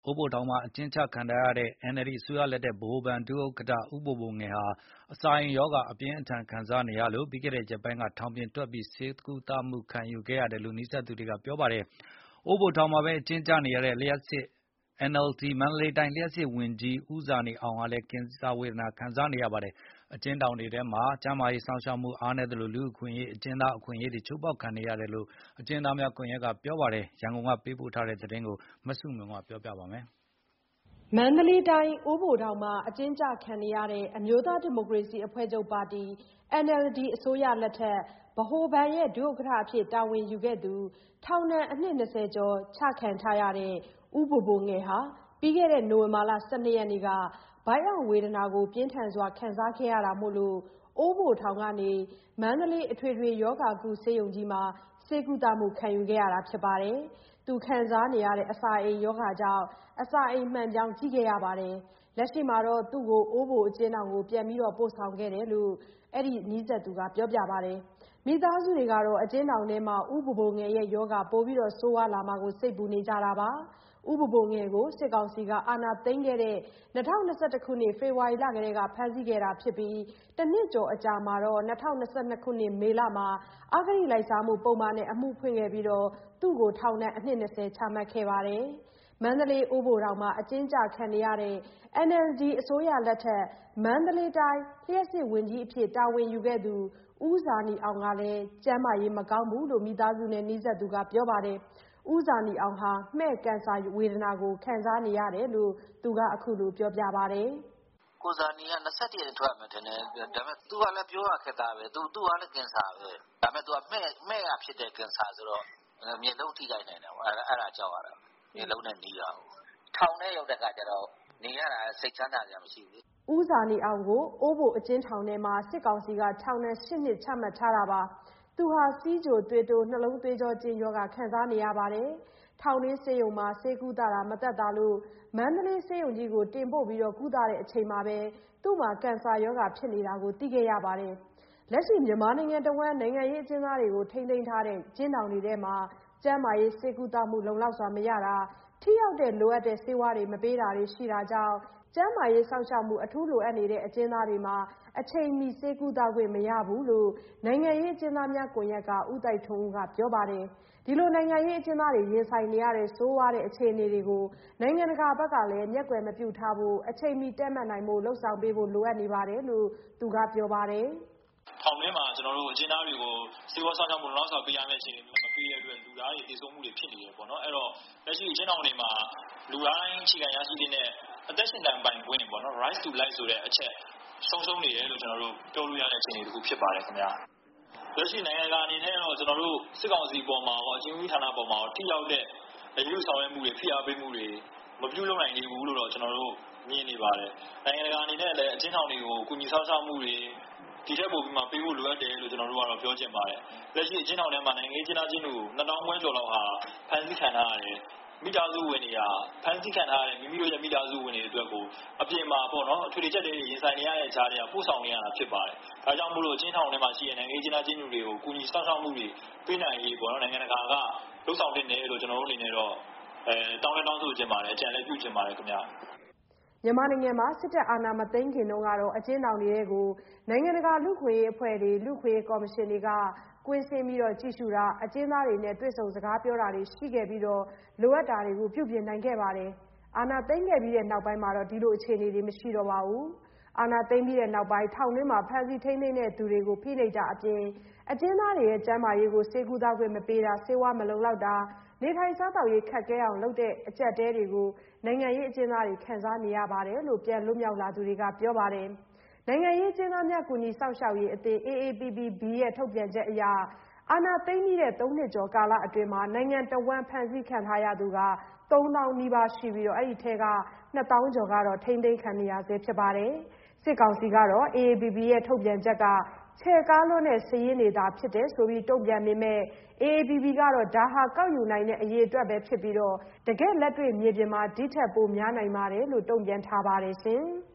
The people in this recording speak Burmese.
အိုးဘိုထောင်မှာအကျဉ်းချခံထားရတဲ့ NLD အစိုးရလက်ထက်ဗဟိုဘဏ်ဒုဥက္ကဋ္ဌ ဦးဘိုဘိုငယ်ဟာအစာအိမ်ရောဂါအပြင်းအထန်ခံစားနေရလို့ပြီးခဲ့တဲ့ရက်ပိုင်းကထောင်ပြင်ထွက်ပြီးဆေးကုသမှုခံယူခဲ့ရတယ်လို့နီးစပ်သူတွေကပြောပါတယ်။ အိုးဘိုထောင်မှာပဲအကျဉ်းကျနေရတဲ့ NLD မန္တလေးတိုင်းလျှပ်စစ်ဝန်ကြီးဦးဇာနည်အောင်ဟာလည်းကင်ဆာဝေဒနာခံစားနေရပါတယ်။ အကျဉ်းထောင်တွေထဲမှာကျန်းမာရေးစောင့်ရှောက်မှုအားနည်းသလိုလူ့အခွင့်အရေးအကျဉ်းသားအခွင့်အရေးတွေချိုးဖေါက်ခံနေရတယ်လို့အကျဉ်းသားများကွန်ရက်ကပြောပါတယ်။ ရန်ကုန်ကပေးပို့တဲ့သတင်းကိုမဆုမွန်ကပြောပြပါမယ်။ မန္တလေးတိုင်းအိုးဘိုထောင်မှာအကျဉ်းကျခံနေရတဲ့အမျိုးသားဒီမိုကရေစီအဖွဲ့ချုပ်ပါတီ NLD အစိုးရလက်ထက်ဗဟိုဘဏ်ရဲ့ဒုဥက္ကဋ္ဌအဖြစ်တာဝန်ယူခဲ့သူထောင်ဒဏ်အနှစ်20ကျော်ချခံထားရတဲ့ဦးဘိုဘိုငယ်ဟာပြီးခဲ့တဲ့နိုဝင်ဘာလ12ရက်နေ့ကဗိုက်အောင့်ဝေဒနာကိုပြင်းထန်စွာခံစားခဲ့ရတာမို့လို့အိုးဘိုထောင်ကနေမန္တလေးအထွေထွေရောဂါကုဆေးရုံကြီးမှာဆေးကုသမှုခံယူခဲ့ရတာဖြစ်ပါတယ်။ သူခံစားနေရတဲ့အစာအိမ်ရောဂါကြောင့်အစာအိမ်မှန်ပြောင်းကြည့်ခဲ့ရပါတယ်။ လက်ရှိမှာတော့သူ့ကိုအိုးဘိုအကျဉ်းထောင်ကိုပြန်ပြီးပို့ဆောင်ခဲ့တယ်လို့အဲ့ဒီနီးစပ်သူကပြောပြပါတယ်။ မိသားစုတွေကတော့အကျဉ်းထောင်ထဲမှာဦးဘိုဘိုငယ်ရဲ့ရောဂါပိုပြီးဆိုးဝါးလာမှာကိုစိတ်ပူနေကြတာပါ။ ဦးဘိုဘိုငယ်ကိုစစ်ကောင်စီကအာဏာသိမ်းခဲ့တဲ့2021ခုနှစ်ဖေဖော်ဝါရီလကတည်းကဖမ်းဆီးခဲ့တာဖြစ်ပြီးတနှစ်ကျော်အကြာမှာတော့2022ခုနှစ်မေလမှာအဂတိလိုက်စားမှုပုဒ်မနဲ့အမှုဖွင့်ခဲ့ပြီးသူ့ကိုထောင်ဒဏ်အနှစ်20ချမှတ်ခဲ့ပါတယ်။ မန္တလေးအိုးဘိုထောင်မှာအကျဉ်းချခံနေရတဲ့ NLD အစိုးရလက်ထက်မန္တလေးတိုင်းလျှပ်စစ်ဝန်ကြီးအဖြစ်တာဝန်ယူခဲ့သူဦးဇာနည်အောင်ကလည်းကျန်းမာရေးမကောင်းဘူးလို့မိသားစုနဲ့နီးစပ်သူကပြောပါတယ်။ ဦးဇာနည်အောင်ဟာမှဲ့ကင်ဆာဝေဒနာကိုခံစားနေရတယ်လို့သူကအခုလိုပြောပြပါတယ်။ "ကိုဇာနည်က21ရက်ထွက်ရမယ်ထင်တယ်။ဒါပေမဲ့သူကလည်းပြောရခက်သားပဲသူကလည်းကင်ဆာပဲဒါပေမဲ့သူကမှဲ့ကဖြစ်တဲ့ကင်ဆာဆိုတော့မျက်လုံးထိခိုက်နိုင်တယ်ပေါ့အဲ့ဒါကြောက်ရတာမျက်လုံးနဲ့နီးတာကိုထောင်ထဲရောက်တဲ့အခါကျတော့နေရတာစိတ်ချမ်းသာစရာမရှိဘူးလေ။ဦးဇာနည်အောင်ကိုအိုးဘိုအကျဉ်းထောင်ထဲမှာစစ်ကောင်စီကထောင်ဒဏ်8နှစ်ချမှတ်ထားတာပါ။သူဟာဆီးချိုသွေးတိုးနှလုံးသွေးကြောကျဉ်ရောဂါခံစားနေရပါတယ်။ထောင်တွင်းဆေးရုံမှာဆေးကုသတာမသက်သာလို့မန္တလေးဆေးရုံကြီးကိုတင်ပို့ပြီးကုသတဲ့အချိန်မှာပဲသူ့မှာကင်ဆာရောဂါဖြစ်နေတာကိုသိခဲ့ရပါတယ်။လက်ရှိမြန်မာနိုင်ငံတဝန်းနိုင်ငံရေးအကျဉ်းသားတွေကိုထိန်းသိမ်းထားတဲ့ကျဉ်းထောင်တွေထဲမှာကျန်းမာရေးဆေးကုသမှုလုံလောက်စွာမရတာထိရောက်တဲ့လိုအပ်တဲ့ဆေးဝါးတွေမပေးတာတွေရှိတာကြောင့်ကျန်းမာရေးစောင့်ရှောက်မှုအထူးလိုအပ်နေတဲ့အကျဉ်းသားတွေမှာအချိန်မီဆေးကုသခွင့်မရဘူးလို့နိုင်ငံရေးအကျဉ်းသားများကွန်ရက်ကဦးသိုက်ထွန်းဦးကပြောပါတယ်။ဒီလိုနိုင်ငံရေးအကျဉ်းသားတွေရင်ဆိုင်နေရတဲ့ဆိုးဝါးတဲ့အခြေအနေတွေကိုနိုင်ငံတကာဘက်ကလည်းမျက်ကွယ်မပြုထားဖို့အချိန်မီတည့်မတ်နိုင်ဖို့လှုံ့ဆော်ပေးဖို့လိုအပ်နေပါတယ်လို့သူကပြောပါတယ်။ထောင်ထဲမှာကျွန်တော်တို့အကျဉ်းသားတွေကိုစေဝါဆောင်ရှောက်မှုလောက်ဆောင်ပေးရမယ့်အခြေအနေမျိုးမပေးရတဲ့အတွက်လူသားတွေတည်ဆုံမှုတွေဖြစ်နေတယ်ပေါ့နော်အဲ့တော့လက်ရှိအကျဉ်းထောင်တွေမှာလူတိုင်းအခြေခံရရှိတဲ့အသက်ရှင်တန်ပိုင်ခွင့်ပေါ့နော် right to life ဆိုတဲ့အချက်ဆုံးနေတယ်လို့ကျွန်တော်တို့ပြောလို့ရတဲ့အခြေအနေတစ်ခုဖြစ်ပါတယ်ခင်ဗျာလက်ရှိနိုင်ငံတကာအနေနဲ့တော့ကျွန်တော်တို့စစ်ကောင်စီပေါ်မှာရောအကျဉ်းဦးဌာနပေါ်မှာရောထိရောက်တဲ့အရေးယူဆောင်ရွက်မှုတွေဖိအားပေးမှုတွေမပြုလုပ်နိုင်သေးဘူးလို့တော့ကျွန်တော်တို့မြင်နေပါတယ်နိုင်ငံတကာအနေနဲ့လည်းအကျဉ်းထောင်တွေကိုကူညီဆောက်ရှောက်မှုတွေဒီထက်ပိုပြီးမှပေးဖို့လိုအပ်တယ်လို့ကျွန်တော်တို့ကတော့ပြောချင်ပါတယ်လက်ရှိအကျဉ်းထောင်ထဲမှာနိုင်ငံရေးအကျဉ်းသားချင်းတို့2000ခွဲကျော်လောက်ဟာဖမ်းဆီးခံထားရတယ်မိသားစုဝင်တွေဟာဖမ်းဆီးခံထားရတဲ့မိမိတို့ရဲ့မိသားစုဝင်တွေအတွက်ကိုအပြင်မှာပေါ့နော်အထွေထွေချက်တွေရင်ဆိုင်နေရတဲ့ကြားတွေကပို့ဆောင်နေရတာဖြစ်ပါတယ်ဒါကြောင့်မို့လို့အကျဉ်းထောင်ထဲမှာရှိတဲ့နိုင်ငံရေးအကျဉ်းသားချင်းတို့တွေကိုကူညီဆောက်ရှောက်မှုတွေပေးနိုင်ရေးပေါ့နော်နိုင်ငံတကာကလှုံ့ဆော်တင်တယ်လို့ကျွန်တော်တို့အနေနဲ့တော့တောင်းဆိုချင်ပါတယ်အကြံလည်းပြုချင်ပါတယ်ခင်ဗျာမြန်မာနိုင်ငံမှာစစ်တပ်အာဏာမသိမ်းခင်တုန်းကတော့အကျဉ်းထောင်တွေကိုနိုင်ငံတကာလူ့အခွင့်အရေးအဖွဲ့တွေလူ့အခွင့်အရေးကော်မရှင်တွေကကွင်းဆင်းပြီးကြည့်ရှုတာအကျဉ်းသားတွေနဲ့တွေ့ဆုံစကားပြောတာတွေရှိခဲ့ပြီးလိုအပ်တာတွေကိုပြုပြင်နိုင်ခဲ့ပါတယ်။အာဏာသိမ်းခဲ့ပြီးနောက်ပိုင်းမှာတော့ဒီလိုအခြေအနေတွေမရှိတော့ပါဘူး။အာဏာသိမ်းပြီးနောက်ပိုင်းထောင်တွင်းမှာဖမ်းဆီးထိန်းသိမ်းတဲ့သူတွေကိုဖိနှိပ်တာအပြင်အကျဉ်းသားတွေရဲ့ကျန်းမာရေးကိုဆေးကုသခွင့်မပေးတာဆေးဝါးမလုံလောက်တာနေထိုင်စားသောက်ရေးခက်ခဲအောင်လုပ်တဲ့အကျပ်အတည်းတွေကိုနိုင်ငံရေးအကျဉ်းသားတွေခံစားနေရပါတယ်လို့ပြန်လွတ်မြောက်လာသူတွေကပြောပါတယ်။နိုင်ငံရေးအကျဉ်းသားများကူညီစောင့်ရှောက်ရေးအသင်း AAPPB ရဲ့ထုတ်ပြန်ချက်အရအာဏာသိမ်းပြီးတဲ့3နှစ်ကျော်ကာလအတွင်းမှာနိုင်ငံတော်ဝန်ဖမ်းဆီးခံထားရသူက3000နီးပါးရှိပြီးအဲ့ဒီထဲက2000ကျော်ကတော့ထိန်းသိမ်းခံနေရဆဲဖြစ်ပါတယ်။စစ်ကောင်စီကတော့ AAPPB ရဲ့ထုတ်ပြန်ချက်ကချဲ့ကားလွန်းတဲ့စာရင်းတွေသာဖြစ်တယ်ဆိုပြီးတုံ့ပြန်ပေမဲ့ AAPPB ကတော့ဒါဟာကောက်ယူနိုင်တဲ့အရေအတွက်ပဲဖြစ်ပြီးတကယ့်လက်တွေ့မြေပြင်မှာဒီထက်ပိုများနိုင်ပါတယ်လို့တုံ့ပြန်ထားပါတယ်ရှင်။